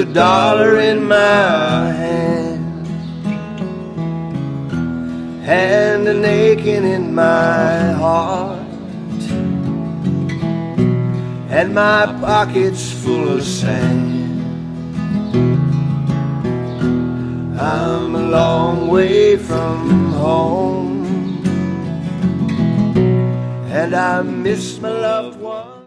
dollar in my hand and an aching in my heart, and my pockets full of sand. I'm a long way from home, and I miss my loved one.